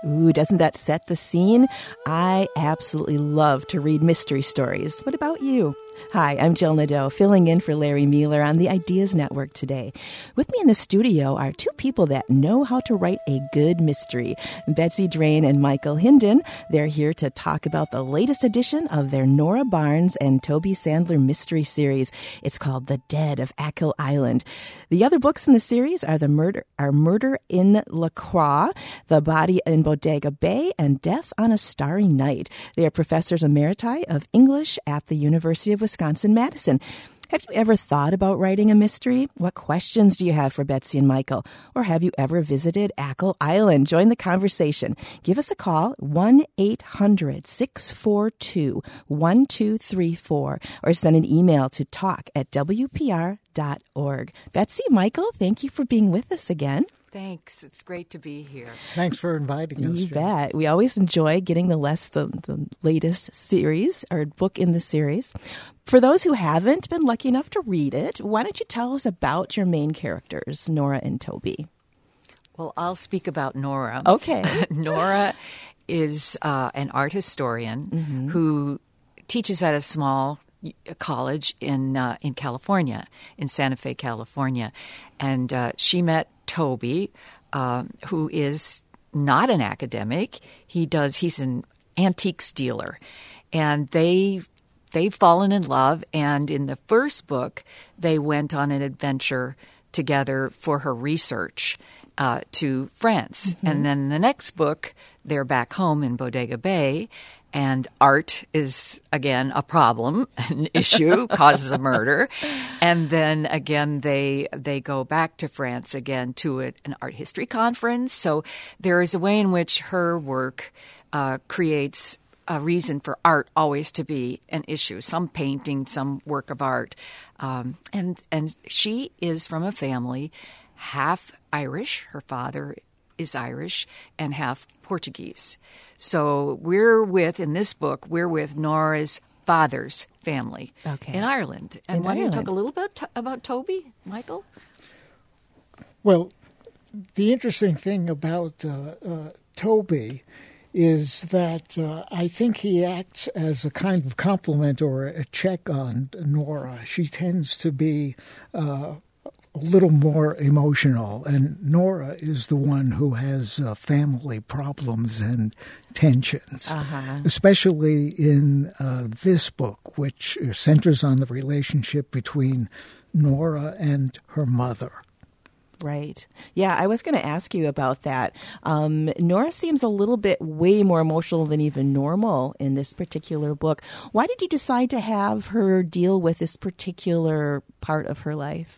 Ooh, doesn't that set the scene? I absolutely love to read mystery stories. What about you? Hi, I'm Jill Nadeau, filling in for Larry Mueller on the Ideas Network today. With me in the studio are two people that know how to write a good mystery, Betsy Drain and Michael Hinden. They're here to talk about the latest edition of their Nora Barnes and Toby Sandler mystery series. It's called The Dead of Achill Island. The other books in the series are Murder in La Croix, The Body in Bodega Bay, and Death on a Starry Night. They are professors emeriti of English at the University of Wisconsin-Madison. Have you ever thought about writing a mystery? What questions do you have for Betsy and Michael? Or have you ever visited Achill Island? Join the conversation. Give us a call, 1-800-642-1234, or send an email to talk@wpr.org. Betsy, Michael, thank you for being with us again. Thanks. It's great to be here. Thanks for inviting us. You bet. We always enjoy getting the latest series or book in the series. For those who haven't been lucky enough to read it, why don't you tell us about your main characters, Nora and Toby? Well, I'll speak about Nora. Okay. Nora is an art historian who teaches at a small college in California, in Santa Fe, California. And she met Toby, who is not an academic. He's an antiques dealer. And they've fallen in love. And in the first book, they went on an adventure together for her research to France. And then the next book, they're back home in Bodega Bay. And art is, again, a problem, an issue, causes a murder. And then, again, they go back to France again to an art history conference. So there is a way in which her work creates a reason for art always to be an issue, some painting, some work of art. And she is from a family half Irish. Her father is Irish and half Portuguese. So in this book, we're with Nora's father's family in Ireland. And why don't you talk a little bit about Toby, Michael? Well, the interesting thing about Toby is that I think he acts as a kind of compliment or a check on Nora. She tends to be a little more emotional, and Nora is the one who has family problems and tensions, especially in this book, which centers on the relationship between Nora and her mother. Right. Yeah, I was going to ask you about that. Nora seems a little bit way more emotional than even normal in this particular book. Why did you decide to have her deal with this particular part of her life?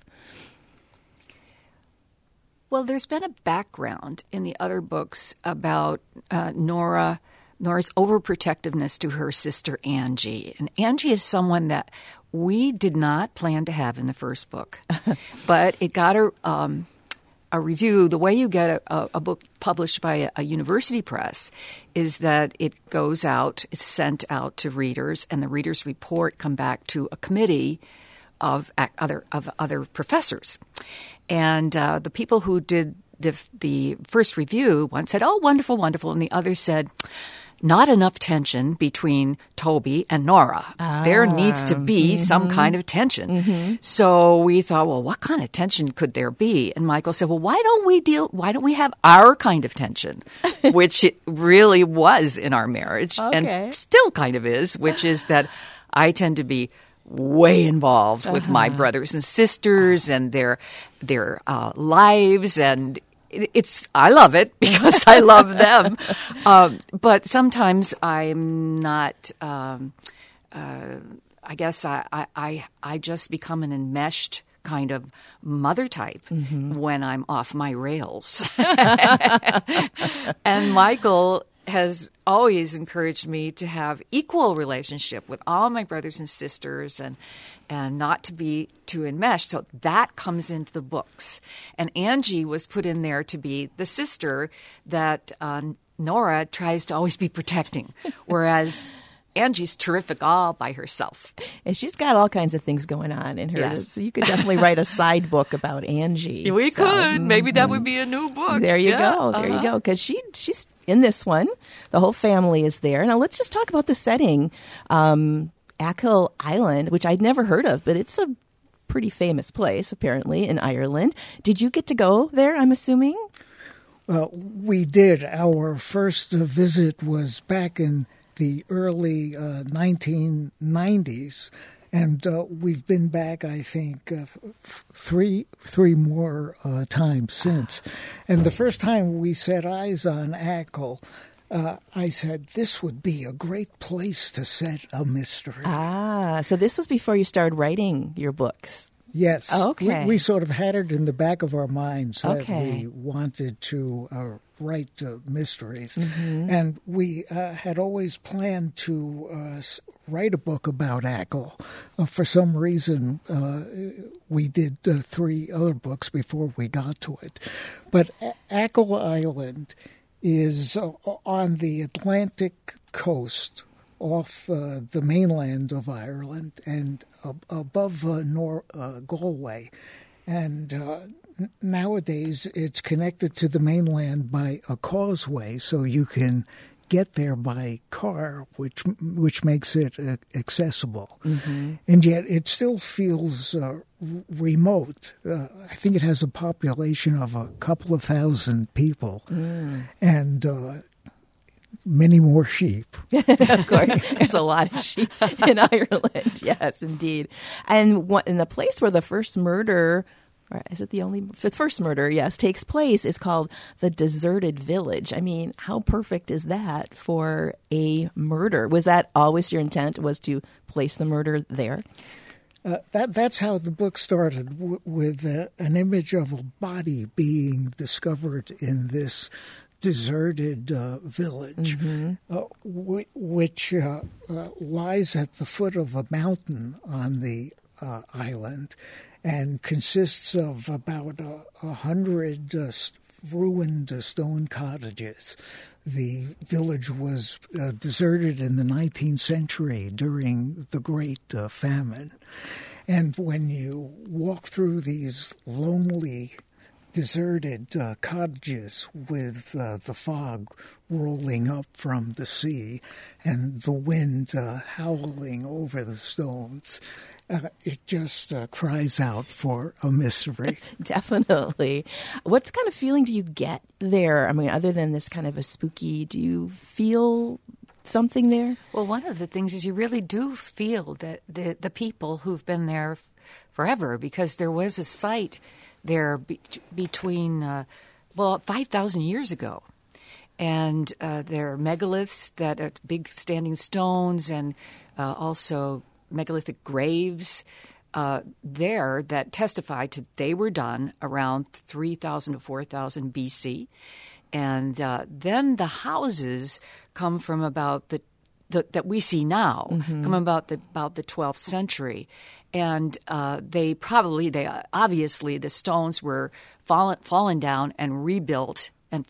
Well, there's been a background in the other books about Nora's overprotectiveness to her sister Angie. And Angie is someone that we did not plan to have in the first book. But it got a review. The way you get a book published by a university press is that it goes out, it's sent out to readers, and the readers' report come back to a committee of other professors. And the people who did the first review, one said, "Oh, wonderful, wonderful," and the other said, "Not enough tension between Toby and Nora. There needs to be some kind of tension." So we thought, well, what kind of tension could there be? And Michael said, well, why don't we have our kind of tension, which it really was in our marriage and still kind of is, which is that I tend to be way involved with my brothers and sisters and their lives, and I love it because I love them. But sometimes I'm not. I guess I just become an enmeshed kind of mother type when I'm off my rails. And Michael has always encouraged me to have equal relationship with all my brothers and sisters and not to be too enmeshed. So that comes into the books. And Angie was put in there to be the sister that Nora tries to always be protecting, whereas Angie's terrific all by herself. And she's got all kinds of things going on in her. Yes. So you could definitely write a side book about Angie. We could. Maybe that would be a new book. There you go. There you go. Because she's in this one, the whole family is there. Now, let's just talk about the setting. Achill Island, which I'd never heard of, but it's a pretty famous place, apparently, in Ireland. Did you get to go there, I'm assuming? We did. Our first visit was back in the early 1990s, and we've been back, I think, three more times since. And the first time we set eyes on Achill, I said, this would be a great place to set a mystery. So this was before you started writing your books. Yes. Oh, okay. We sort of had it in the back of our minds that we wanted to write mysteries. Mm-hmm. And we had always planned to write a book about Achill. For some reason, we did 3 other books before we got to it. But Achill Island is on the Atlantic coast off the mainland of Ireland and above Galway. And nowadays it's connected to the mainland by a causeway, so you can get there by car, which makes it accessible. Mm-hmm. And yet it still feels remote. I think it has a population of a couple of thousand people. And many more sheep. Of course. There's a lot of sheep in Ireland. Yes, indeed. And in the place where the first murder, or is it the first murder, yes, takes place is called the Deserted Village. I mean, how perfect is that for a murder? Was that always your intent, was to place the murder there? That's how the book started, with an image of a body being discovered in this deserted village, which lies at the foot of a mountain on the island and consists of about 100 ruined stone cottages. The village was deserted in the 19th century during the Great Famine. And when you walk through these lonely deserted cottages with the fog rolling up from the sea and the wind howling over the stones, it just cries out for a mystery. Definitely. What kind of feeling do you get there? I mean, other than this kind of a spooky, do you feel something there? Well, one of the things is you really do feel that the people who've been there forever, because there was a site there between 5,000 years ago. And there are megaliths that are big standing stones, and also megalithic graves there that testify to they were done around 3,000 to 4,000 BC. And then the houses come from about that we see now, come about the 12th century. And they obviously the stones were fallen down and rebuilt,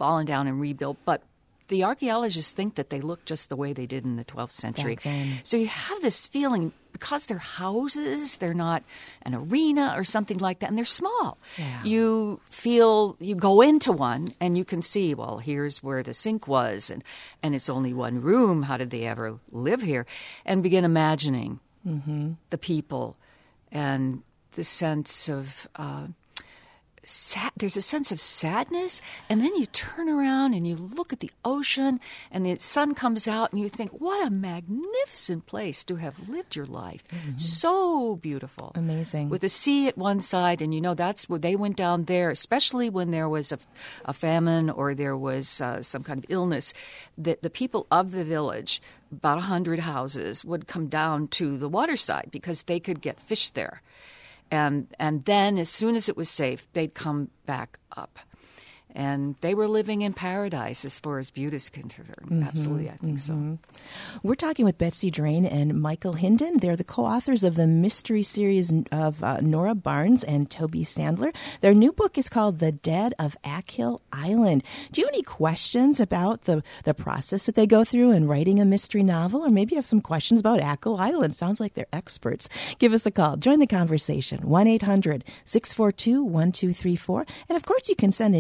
but the archaeologists think that they look just the way they did in the 12th century. So you have this feeling, because they're houses, they're not an arena or something like that, and they're small. Yeah. You go into one and you can see, well, here's where the sink was, and it's only one room. How did they ever live here? And begin imagining the people and the sense of there's a sense of sadness, and then you turn around and you look at the ocean, and the sun comes out, and you think, what a magnificent place to have lived your life. So beautiful. Amazing. With the sea at one side, and that's where they went down there, especially when there was a famine or there was some kind of illness. The people of the village, about 100 houses, would come down to the waterside because they could get fish there. And then, as soon as it was safe, they'd come back up. And they were living in paradise as far as beauty is concerned. Absolutely, I think so. We're talking with Betsy Drain and Michael Hinden. They're the co-authors of the mystery series of Nora Barnes and Toby Sandler. Their new book is called The Dead of Achill Island. Do you have any questions about the process that they go through in writing a mystery novel? Or maybe you have some questions about Achill Island. Sounds like they're experts. Give us a call. Join the conversation. 1-800-642-1234. And, of course, you can send an email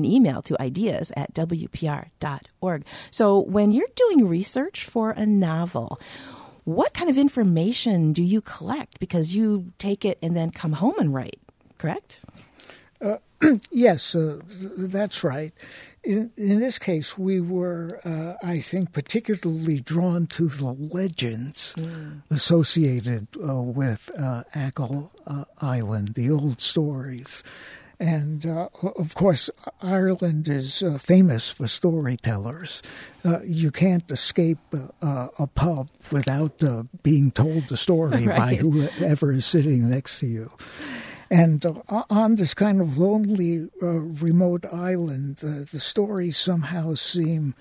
to ideas@wpr.org. So when you're doing research for a novel, what kind of information do you collect? Because you take it and then come home and write, correct? Yes, that's right. In this case, we were, I think, particularly drawn to the legends associated with Achill Island, the old stories. And, of course, Ireland is famous for storytellers. You can't escape a pub without being told the story by whoever is sitting next to you. And on this kind of lonely, remote island, the stories somehow seem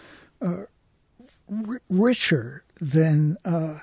richer than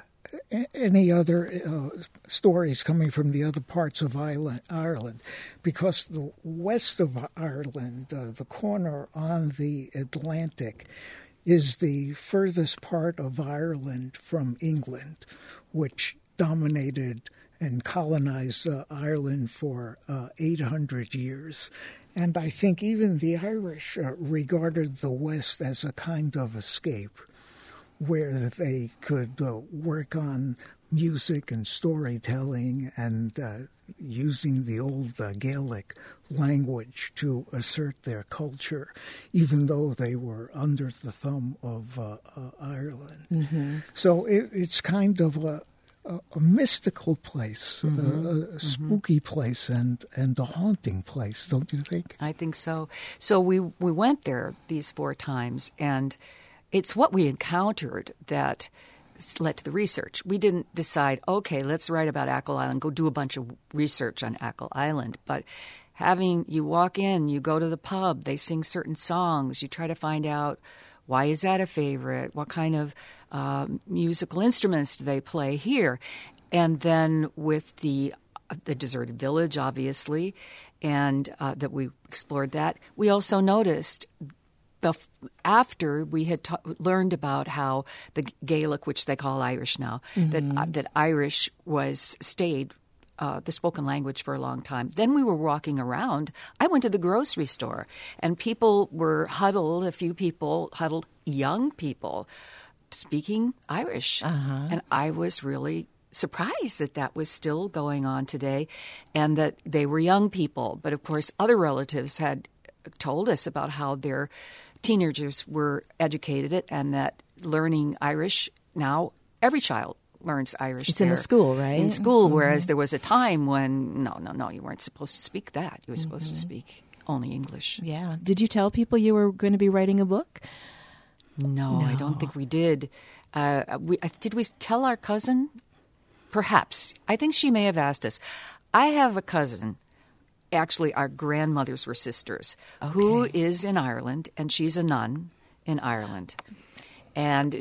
any other stories coming from the other parts of Ireland, because the west of Ireland, the corner on the Atlantic, is the furthest part of Ireland from England, which dominated and colonized Ireland for 800 years. And I think even the Irish regarded the West as a kind of escape, where they could work on music and storytelling and using the old Gaelic language to assert their culture, even though they were under the thumb of Ireland. Mm-hmm. So it's kind of a mystical place, a spooky place, and a haunting place, don't you think? I think so. So we went there these 4 times, and it's what we encountered that led to the research. We didn't decide, okay, let's write about Achill Island, go do a bunch of research on Achill Island. But you walk in, you go to the pub, they sing certain songs, you try to find out, why is that a favorite? What kind of musical instruments do they play here? And then with the deserted village, obviously, and that we explored that, we also noticed after we had learned about how the Gaelic, which they call Irish now, that Irish stayed the spoken language for a long time. Then we were walking around. I went to the grocery store, and people were huddled, young people, speaking Irish. And I was really surprised that was still going on today, and that they were young people. But, of course, other relatives had told us about how their teenagers were educated and that learning Irish now, every child learns Irish. It's in the school, right? In school, whereas there was a time when, no, you weren't supposed to speak that. You were supposed to speak only English. Yeah. Did you tell people you were going to be writing a book? No, I don't think we did. Did we tell our cousin? Perhaps. I think she may have asked us. I have a cousin. Actually, our grandmothers were sisters, who is in Ireland, and she's a nun in Ireland. And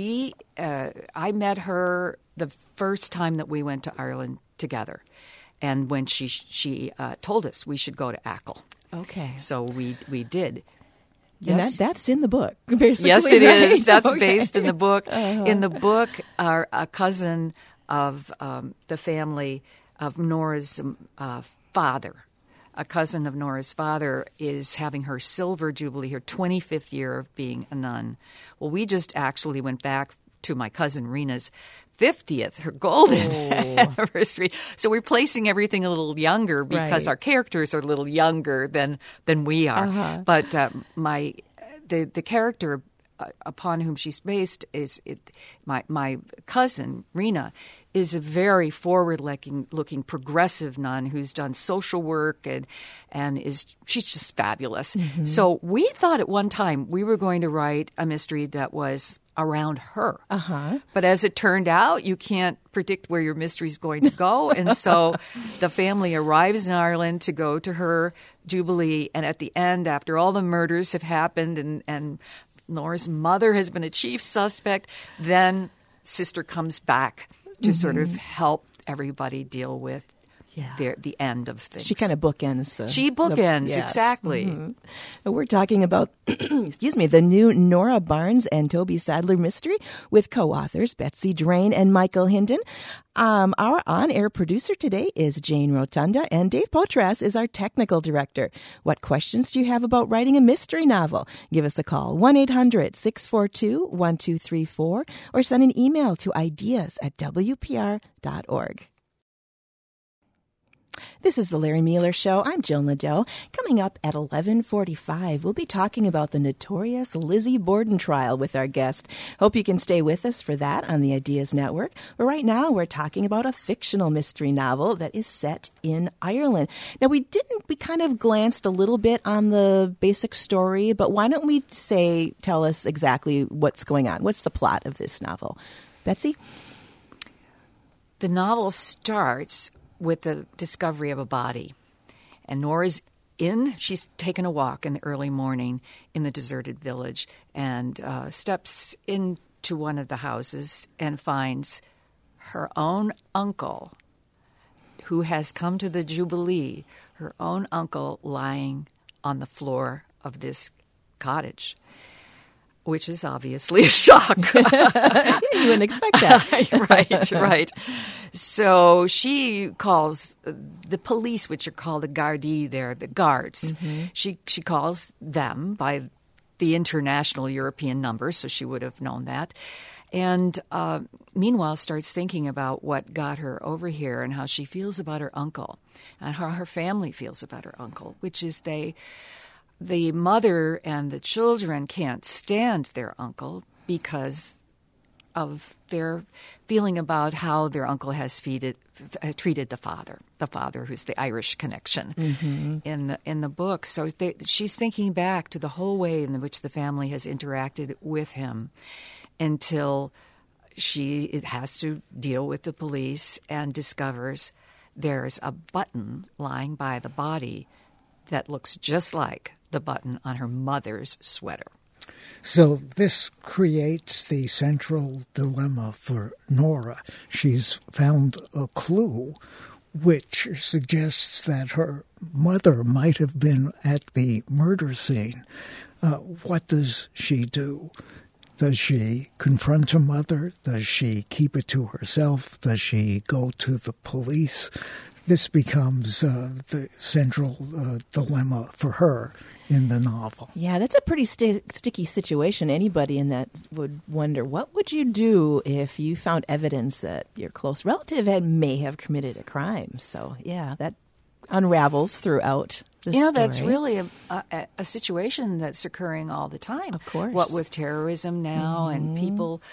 I met her the first time that we went to Ireland together. And when she told us we should go to Achill. Okay. So we did. Yes. And that's in the book, basically. Yes, it is. That's based in the book. In the book, a cousin of the family of Nora's father, a cousin of Nora's father, is having her silver jubilee, her 25th year of being a nun. Well, we just actually went back to my cousin Rena's 50th, her golden anniversary. So we're placing everything a little younger because our characters are a little younger than we are. But the character upon whom she's based is my cousin Rena is a very forward-looking progressive nun who's done social work and she's just fabulous. Mm-hmm. So we thought at one time we were going to write a mystery that was around her. But as it turned out, you can't predict where your mystery is going to go. And so the family arrives in Ireland to go to her jubilee. And at the end, after all the murders have happened and Nora's mother has been a chief suspect, then sister comes back to sort of help everybody deal with the end of things. She kind of bookends the... She bookends, yes. exactly. Mm-hmm. We're talking about, the new Nora Barnes and Toby Sadler mystery with co-authors Betsy Drain and Michael Hinden. Our on-air producer today is Jane Rotunda, and Dave Potras is our technical director. What questions do you have about writing a mystery novel? Give us a call, 1-800-642-1234, or send an email to ideas@wpr.org. This is the Larry Mueller Show. I'm Jill Nadeau. Coming up at 11:45, we'll be talking about the notorious Lizzie Borden trial with our guest. Hope you can stay with us for that on the Ideas Network. But right now, we're talking about a fictional mystery novel that is set in Ireland. Now, we kind of glanced a little bit on the basic story, but why don't we tell us exactly what's going on? What's the plot of this novel? Betsy? The novel starts with the discovery of a body. And Nora's she's taken a walk in the early morning in the deserted village and steps into one of the houses and finds her own uncle, who has come to the Jubilee, her own uncle lying on the floor of this cottage, which is obviously a shock. You wouldn't expect that. Right. So she calls the police, which are called the Gardaí there, the guards. Mm-hmm. She calls them by the international European number, so she would have known that. And meanwhile starts thinking about what got her over here and how she feels about her uncle and how her family feels about her uncle, which is the mother and the children can't stand their uncle because of their feeling about how their uncle has treated the father who's the Irish connection in the book. So she's thinking back to the whole way in which the family has interacted with him until she has to deal with the police and discovers there's a button lying by the body that looks just like the button on her mother's sweater. So this creates the central dilemma for Nora. She's found a clue which suggests that her mother might have been at the murder scene. What does she do? Does she confront her mother? Does she keep it to herself? Does she go to the police? This becomes the central dilemma for her in the novel. Yeah, that's a pretty sticky situation. Anybody in that would wonder, what would you do if you found evidence that your close relative may have committed a crime? So, yeah, that unravels throughout the story. That's really a situation that's occurring all the time. Of course. What with terrorism now and people,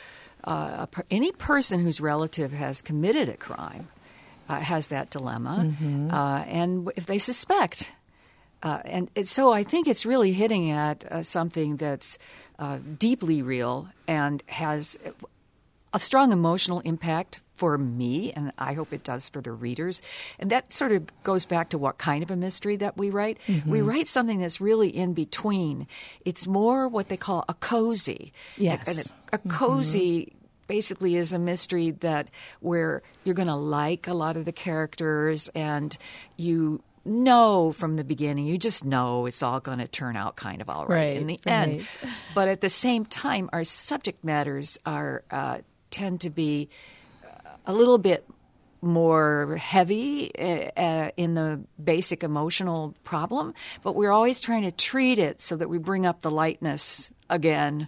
any person whose relative has committed a crime has that dilemma. And if they suspect... And so I think it's really hitting at something that's deeply real and has a strong emotional impact for me, and I hope it does for the readers. And that sort of goes back to what kind of a mystery that we write. We write something that's really in between. It's more what they call a cozy. Yes. A cozy basically is a mystery where you're going to like a lot of the characters and you know from the beginning, you just know it's all going to turn out kind of all right in the end. But at the same time, our subject matters tend to be a little bit more heavy in the basic emotional problem, but we're always trying to treat it so that we bring up the lightness again,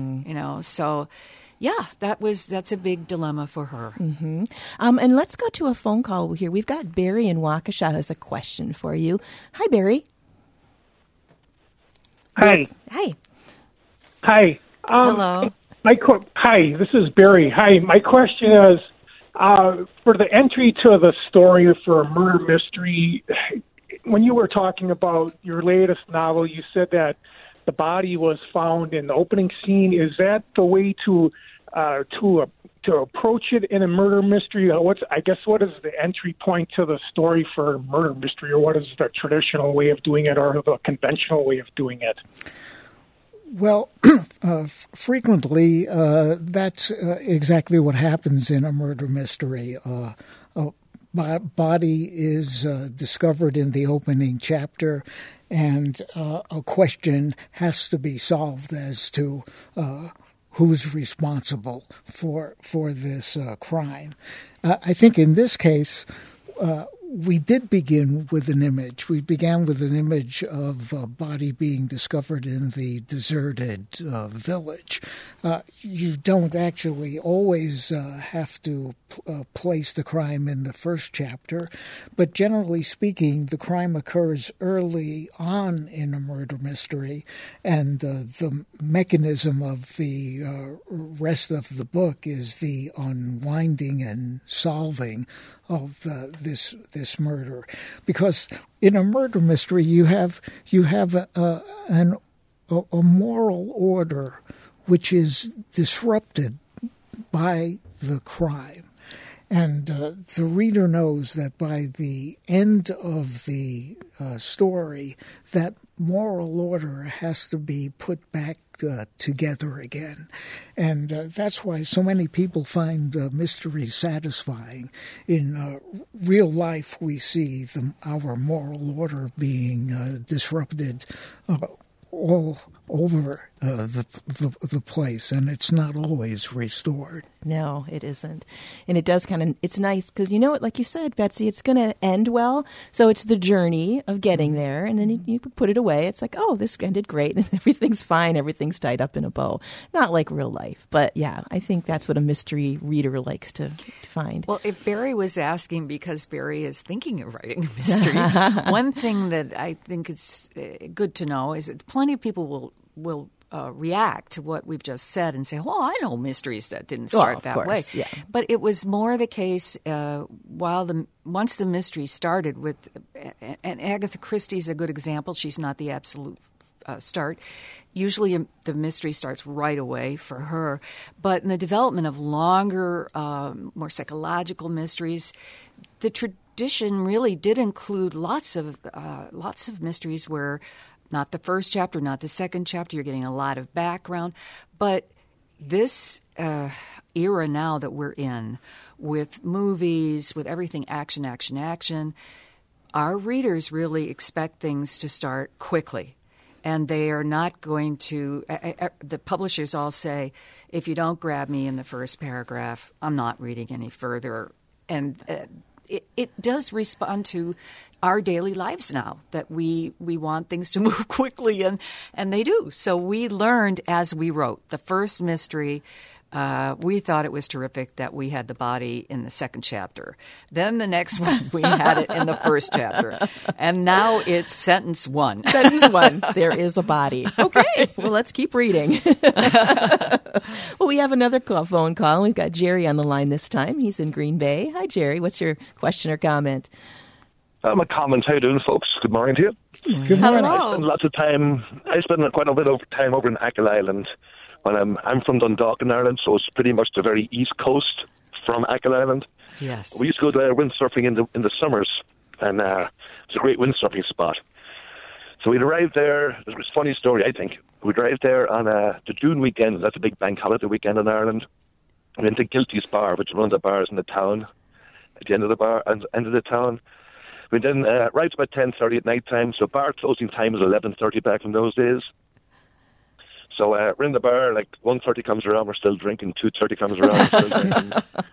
so... Yeah, that's a big dilemma for her. And let's go to a phone call here. We've got Barry in Waukesha has a question for you. Hi, Barry. Hi. Hi. Hi. Hello. Hi, this is Barry. Hi, my question is, for the entry to the story for a murder mystery, when you were talking about your latest novel, you said that the body was found in the opening scene. Is that the way to approach it in a murder mystery? What is the entry point to the story for a murder mystery, or what is the traditional way of doing it, or the conventional way of doing it? Well, frequently that's exactly what happens in a murder mystery. body is discovered in the opening chapter, and a question has to be solved as to who's responsible for this crime. I think in this case, we did begin with an image. We began with an image of a body being discovered in the deserted village. You don't actually always have to place the crime in the first chapter, but generally speaking, the crime occurs early on in a murder mystery, and the mechanism of the rest of the book is the unwinding and solving of this murder, because in a murder mystery you have a moral order which is disrupted by the crime, and the reader knows that by the end of the story, that moral order has to be put back together again. And that's why so many people find mysteries satisfying. In real life, we see our moral order being disrupted all over the place, and it's not always restored. No, it isn't. And it does it's nice because, like you said, Betsy, it's going to end well. So it's the journey of getting there, and then you put it away. It's like, oh, this ended great, and everything's fine. Everything's tied up in a bow. Not like real life. But yeah, I think that's what a mystery reader likes to find. Well, if Barry was asking because Barry is thinking of writing a mystery, one thing that I think is good to know is that plenty of people will react to what we've just said and say, well, I know mysteries that didn't start that way. Yeah. But it was more the case once the mystery started with, and Agatha Christie's a good example. She's not the absolute start. Usually the mystery starts right away for her. But in the development of longer, more psychological mysteries, the tradition really did include lots of mysteries where not the first chapter, not the second chapter. You're getting a lot of background. But this era now that we're in, with movies, with everything action, action, action, our readers really expect things to start quickly. And they are not going to the publishers all say, if you don't grab me in the first paragraph, I'm not reading any further. And it does respond to our daily lives now, that we want things to move quickly, and they do. So we learned as we wrote. The first mystery, we thought it was terrific that we had the body in the second chapter. Then the next one, we had it in the first chapter. And now it's sentence one. Sentence one, there is a body. Okay, well, let's keep reading. Well, we have another phone call. We've got Jerry on the line this time. He's in Green Bay. Hi, Jerry. What's your question or comment? My comment. How you doing, folks? Good morning to you. Good morning. Hello. I spend quite a bit of time over in Achill Island. I'm from Dundalk in Ireland, so it's pretty much the very east coast from Achill Island. Yes. We used to go there windsurfing in the summers, and it's a great windsurfing spot. So we'd arrived there. It was a funny story, I think. We'd arrived there on the June weekend. That's a big bank holiday weekend in Ireland. We went to Gilty's Bar, which is one of the bars in the town. At the end of the town. We then arrived about 10:30 at night time. So bar closing time was 11:30 back in those days. So we're in the bar, like 1:30 comes around, we're still drinking. 2:30 comes around, we're still drinking.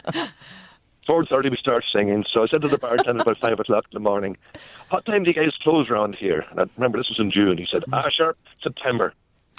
4:30 we start singing. So I said to the bartender about 5 o'clock in the morning, what time do you guys close around here? And I remember this was in June. He said, sure, September.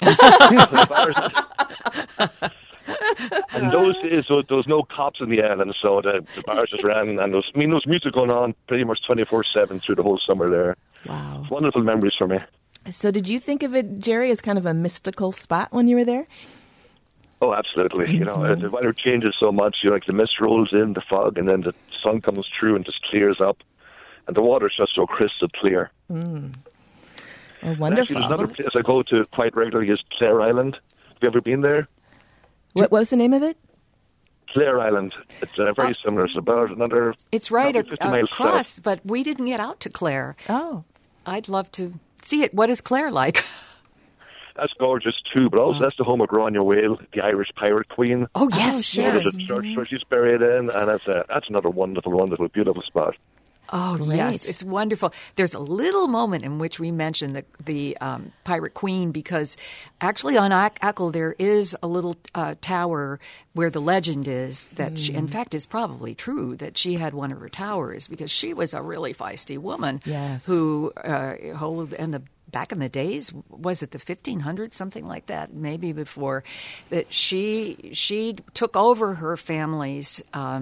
And those days, there was no cops in the island, so the bars just ran, and there was music going on pretty much 24/7 through the whole summer there. Wow. Wonderful memories for me. So did you think of it, Jerry, as kind of a mystical spot when you were there? Oh, absolutely. The weather changes so much. Like the mist rolls in, the fog, and then the sun comes through and just clears up. And the water's just so crystal clear. Mm. Oh, wonderful. Actually, there's another place I go to quite regularly is Clare Island. Have you ever been there? What was the name of it? Clare Island. It's very similar. It's about another... It's right 50 miles across, south. but we didn't get out to Clare. Oh. I'd love to see it. What is Clare like? That's gorgeous too, but also that's the home of Gráinne Mhaol, the Irish pirate queen. Oh, yes, sure. yes. There's a church where she's buried in, and that's another wonderful, beautiful spot. Oh, Great. yes, it's wonderful. There's a little moment in which we mention the Pirate Queen, because actually on Achill there is a little tower where the legend is that she, in fact, is probably true, that she had one of her towers, because she was a really feisty woman who back in the days, was it the 1500s, something like that, maybe before, that she took over her family's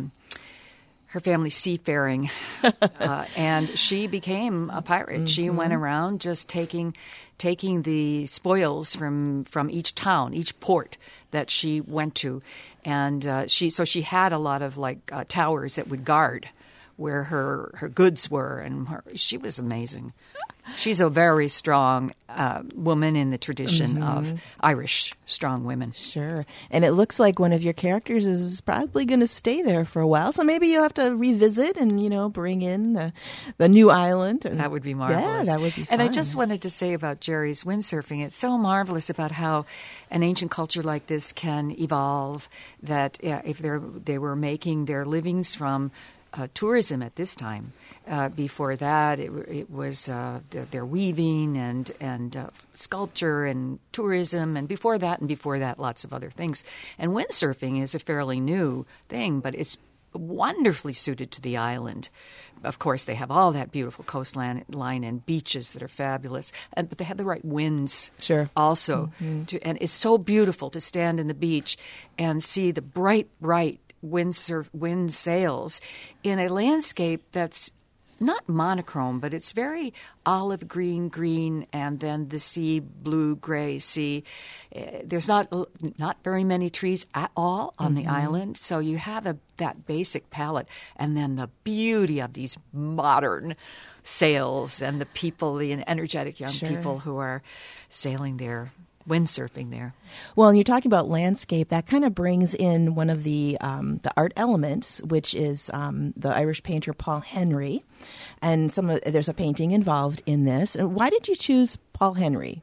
seafaring, and she became a pirate. Mm-hmm. She went around just taking the spoils from each town, each port that she went to, and she had a lot of towers that would guard where her goods were, and she was amazing. She's a very strong woman in the tradition of Irish strong women. Sure. And it looks like one of your characters is probably going to stay there for a while. So maybe you'll have to revisit and, bring in the new island. That would be marvelous. Yeah, that would be fun. And I just wanted to say about Jerry's windsurfing, it's so marvelous about how an ancient culture like this can evolve, that if they were making their livings from tourism at this time. Before that, it was their weaving and sculpture and tourism, and before that, lots of other things. And windsurfing is a fairly new thing, but it's wonderfully suited to the island. Of course, they have all that beautiful coastline and beaches that are fabulous, but they have the right winds also. Mm-hmm. And it's so beautiful to stand in the beach and see the bright wind sails in a landscape that's not monochrome, but it's very olive green, and then the sea, blue-gray sea. There's not very many trees at all on the island, so you have that basic palette, and then the beauty of these modern sails and the people, the energetic young people who are sailing there, windsurfing there. Well, and you're talking about landscape. That kind of brings in one of the art elements, which is the Irish painter Paul Henry, and there's a painting involved in this. And why did you choose Paul Henry?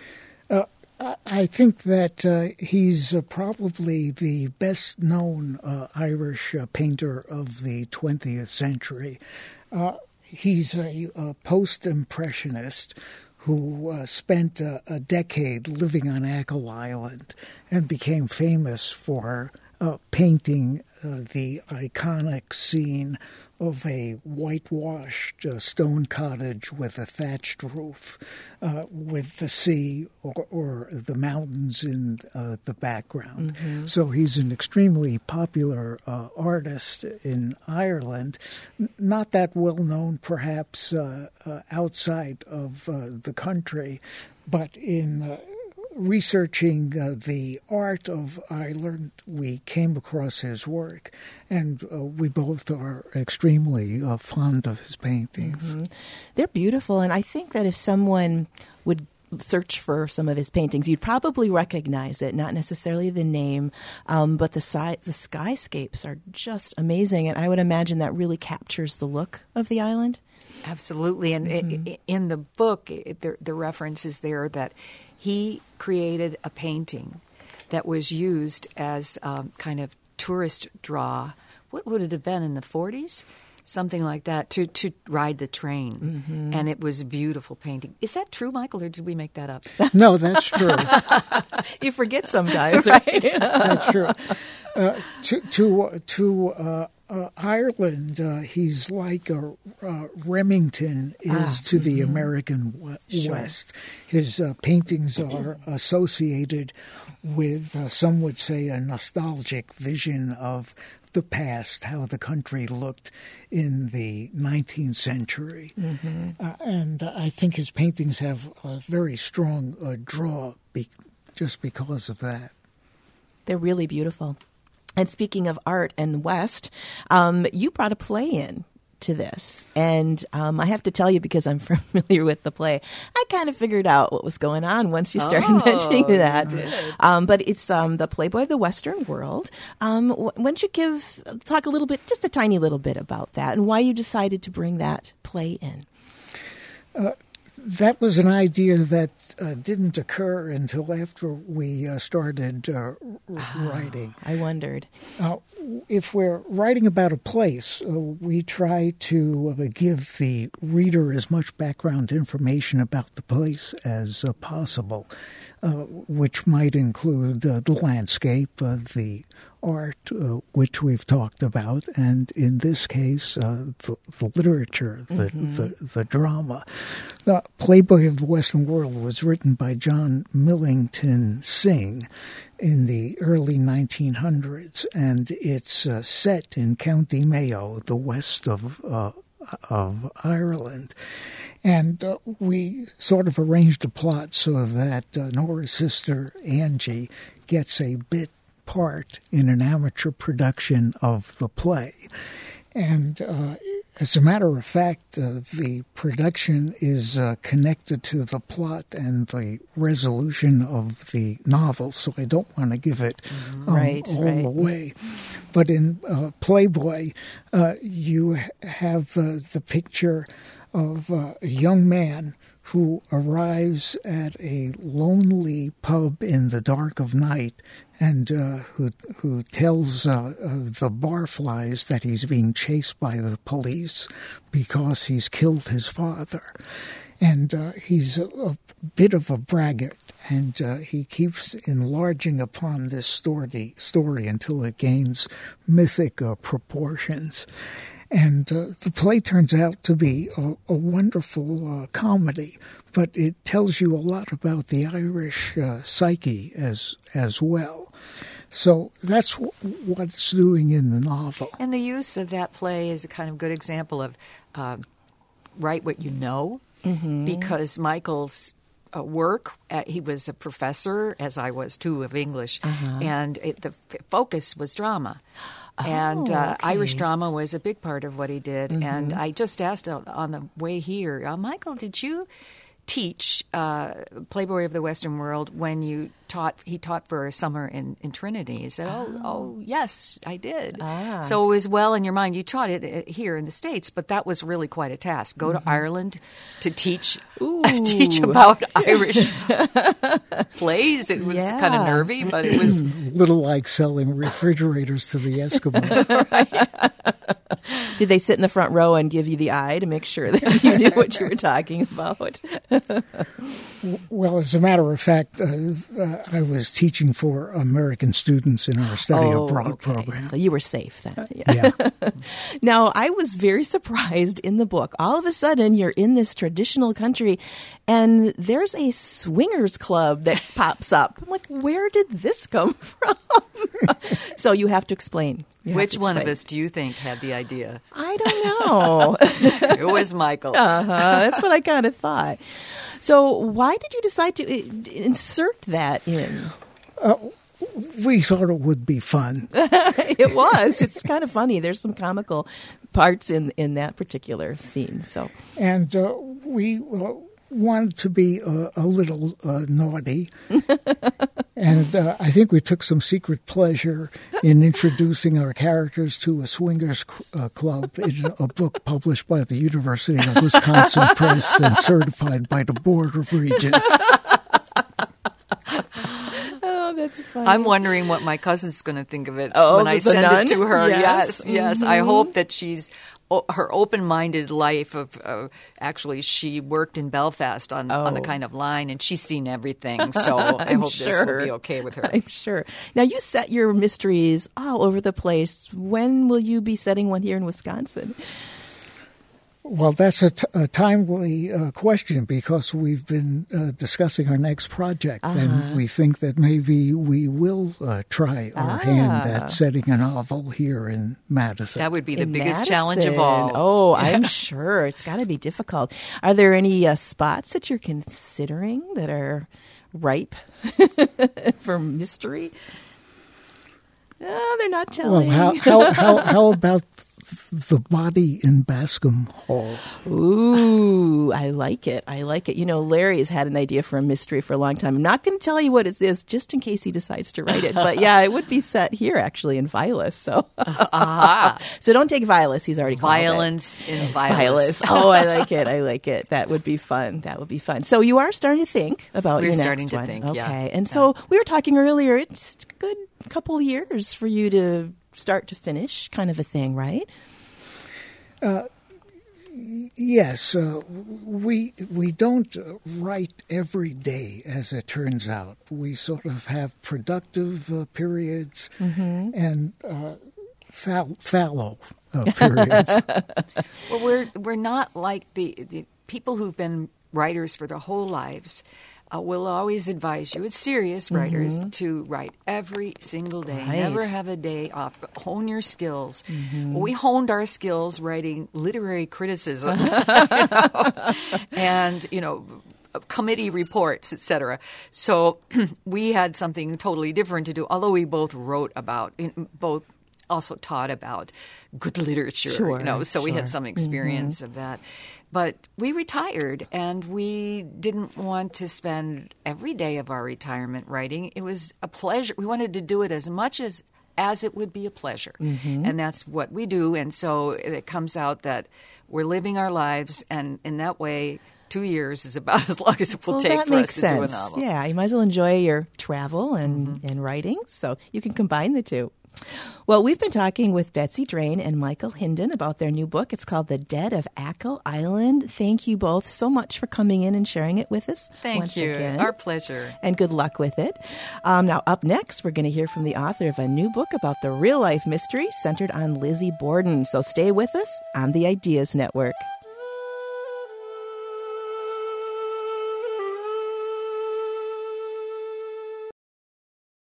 I think that he's probably the best-known Irish painter of the 20th century. He's a post-impressionist who spent a decade living on Achill Island and became famous for painting the iconic scene of a whitewashed stone cottage with a thatched roof, with the sea or the mountains in the background. Mm-hmm. So he's an extremely popular artist in Ireland, not that well known perhaps outside of the country, but in researching the art of Ireland, we came across his work, and we both are extremely fond of his paintings. Mm-hmm. They're beautiful, and I think that if someone would search for some of his paintings, you'd probably recognize it, not necessarily the name, but the skyscapes are just amazing, and I would imagine that really captures the look of the island. Absolutely, and in the book, the reference is there that he created a painting that was used as kind of tourist draw. What would it have been in the 40s? Something like that, to ride the train. Mm-hmm. And it was a beautiful painting. Is that true, Michael, or did we make that up? No, that's true. You forget sometimes, right? That's true. To Ireland, he's like Remington is to the American West. His paintings are associated with, some would say, a nostalgic vision of the past, how the country looked in the 19th century. Mm-hmm. And I think his paintings have a very strong draw just because of that. They're really beautiful. And speaking of art and West, you brought a play in to this. And I have to tell you, because I'm familiar with the play, I kind of figured out what was going on once you started mentioning that. But it's the Playboy of the Western World. Why don't you talk a little bit, just a tiny little bit about that, and why you decided to bring that play in? That was an idea that didn't occur until after we started writing. I wondered. If we're writing about a place, we try to give the reader as much background information about the place as possible, which might include the landscape, the art, which we've talked about, and in this case, the literature, the drama. Playboy of the Western World was written by John Millington Synge in the early 1900s, and it's set in County Mayo, the west of Ireland. And we sort of arranged the plot so that Nora's sister, Angie, gets a bit part in an amateur production of the play. And as a matter of fact, the production is connected to the plot and the resolution of the novel, so I don't want to give it all away. But in Playboy, you have the picture of a young man who arrives at a lonely pub in the dark of night and who tells the barflies that he's being chased by the police because he's killed his father. And he's a bit of a braggart, and he keeps enlarging upon this story until it gains mythic proportions. And the play turns out to be a wonderful comedy, but it tells you a lot about the Irish psyche as well. So that's what it's doing in the novel. And the use of that play is a kind of good example of write what you know, because Michael's work, he was a professor, as I was too, of English, and the focus was drama. And Irish drama was a big part of what he did. And I just asked on the way here, Michael, did you teach Playboy of the Western World when you taught? He taught for a summer in Trinity. He said, oh, yes, I did. So it was well in your mind. You taught it here in the States, but that was really quite a task. Go to Ireland to teach about Irish plays. It was kind of nervy, but it was a little like selling refrigerators to the Eskimos. Did they sit in the front row and give you the eye to make sure that you knew what you were talking about? Well, as a matter of fact, I was teaching for American students in our study abroad program. So you were safe then. Yeah. Now, I was very surprised in the book. All of a sudden, you're in this traditional country, and there's a swingers club that pops up. I'm like, where did this come from? So you have to explain. Which one of us do you think had the idea? I don't know. It was Michael. That's what I kind of thought. So why did you decide to insert that in? We thought it would be fun. It was. It's kind of funny. There's some comical parts in that particular scene. So, and we wanted to be a little naughty. And I think we took some secret pleasure in introducing our characters to a swingers club in a book published by the University of Wisconsin Press and certified by the Board of Regents. Oh, that's funny. I'm wondering what my cousin's going to think of it when I send it to her. Yes. I hope that she's her open-minded life of actually she worked in Belfast on the kind of line, and she's seen everything. So I hope this will be okay with her. I'm sure. Now, you set your mysteries all over the place. When will you be setting one here in Wisconsin? Well, that's a timely question because we've been discussing our next project, and we think that maybe we will try our hand at setting a novel here in Madison. That would be the biggest challenge of all. Oh, I'm sure. It's got to be difficult. Are there any spots that you're considering that are ripe for mystery? No, they're not telling. Well, how about The Body in Bascom Hall. Ooh, I like it. You know, Larry has had an idea for a mystery for a long time. I'm not going to tell you what it is, just in case he decides to write it. But yeah, it would be set here, actually, in Vilas. So, so don't take Vilas. He's already called Violence in Vilas. Oh, I like it. That would be fun. So you are starting to think about your next one. We're starting to think, okay. yeah. And so we were talking earlier, it's a good couple of years for you to start to finish kind of a thing, right? Yes. We don't write every day, as it turns out. We sort of have productive periods and fallow periods. Well, we're not like the people who've been writers for their whole lives. We'll always advise you, it's serious writers, to write every single day. Right. Never have a day off. Hone your skills. Well, we honed our skills writing literary criticism, and committee reports, etc. So we had something totally different to do. Although we both wrote about, both also taught about good literature. So we had some experience of that. But we retired, and we didn't want to spend every day of our retirement writing. It was a pleasure. We wanted to do it as much as it would be a pleasure. And that's what we do. And so it comes out that we're living our lives, and in that way, 2 years is about as long as it will take for us to do a novel. Yeah, you might as well enjoy your travel and writing, so you can combine the two. Well, we've been talking with Betsy Drain and Michael Hinden about their new book. It's called The Dead of Achill Island. Thank you both so much for coming in and sharing it with us. Thank you. Again. Our pleasure. And good luck with it. Now, up next, we're going to hear from the author of a new book about the real-life mystery centered on Lizzie Borden. So stay with us on the Ideas Network.